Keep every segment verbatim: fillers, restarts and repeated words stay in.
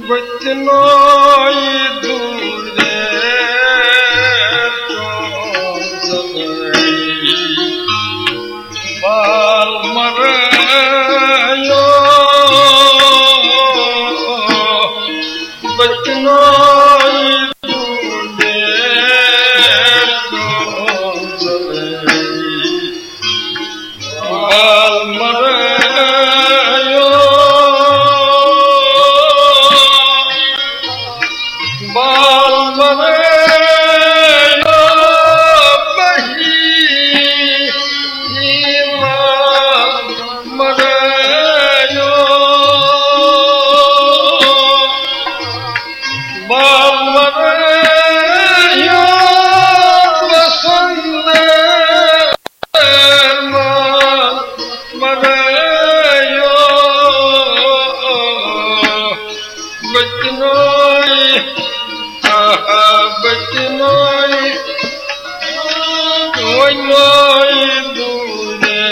बचनोई दूरे बाल मरयो बचनोई दूरे बाल मरयो बाल मरयो बही मरयो बाल मरयो बसंत मरयो बचनोई बचनोई वनोई दूरे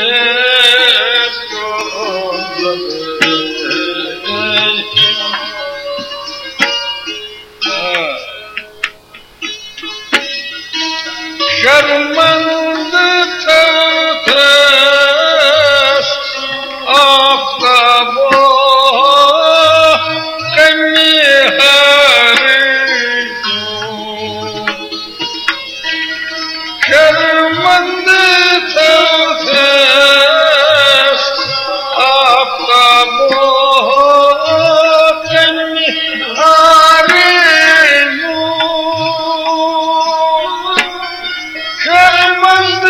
शर्मंद थस आफ्ताबो कमी हर शर्मंद थस आफ्ताबो कमी हर शर्मंद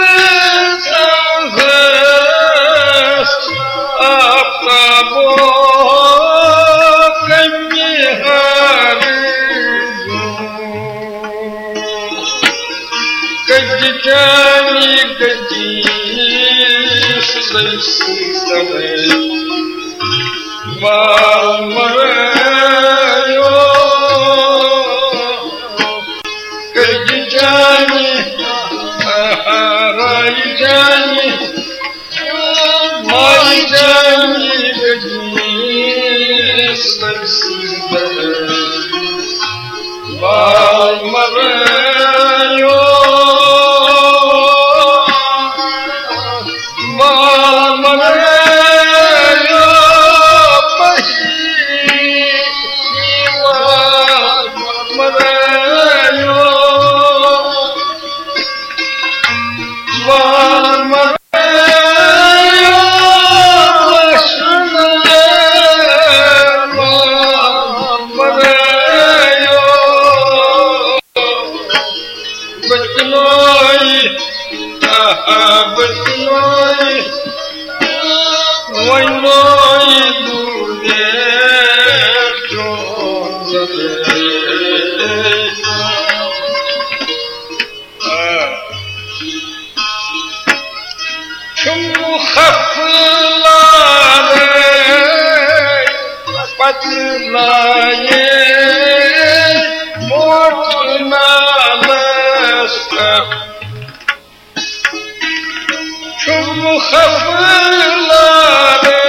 थस आफ्ताबो कमी हर गजानी गजी सवे बाल मरयो गजानी राई जानी माई जानी गजी सवे बाल मरयो बाल मरयो बही मरयो बाल मरयो बसंत मरयो बचनोई बचनोई वनोई दूरे तुम खफलारे पतलाए मोटना लस्ता तुम खफलारे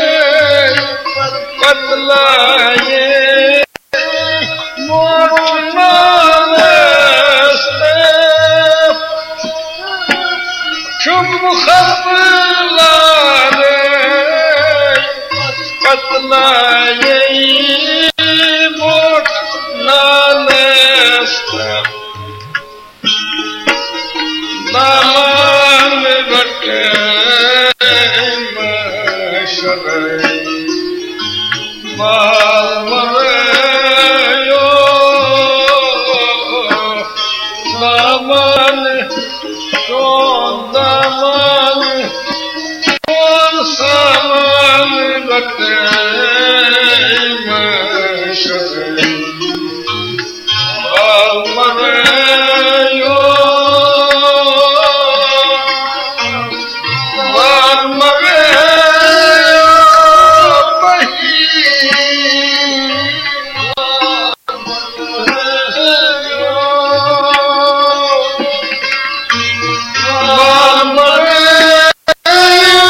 पतलाए मोटना लस्ता तुम खफलारे पतलाए मोटना लस्ता नामान बटे मशरे बाल मरयो नामान दामन कौन सामान बटे मशरे बाल मरयो बाल मरयो बही बाल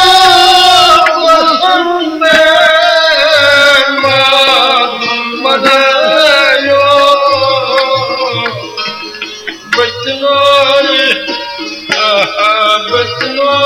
मरयो बसंत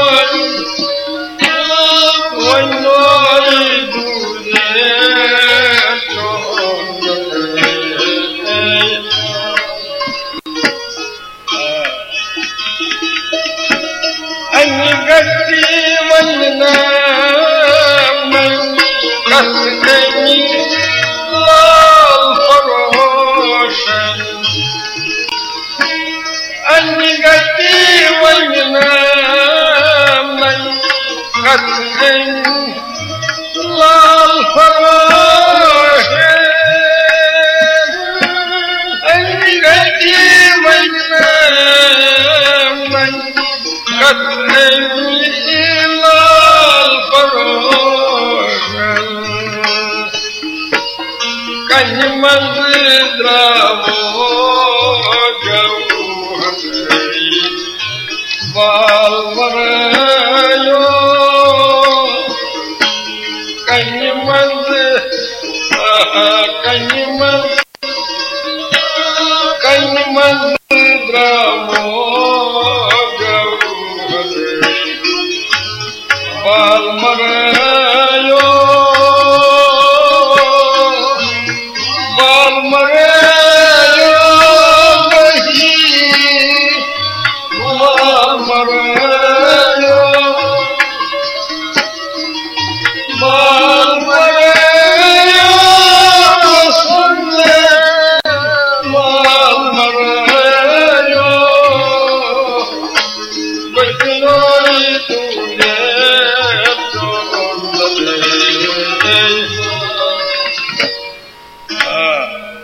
Bal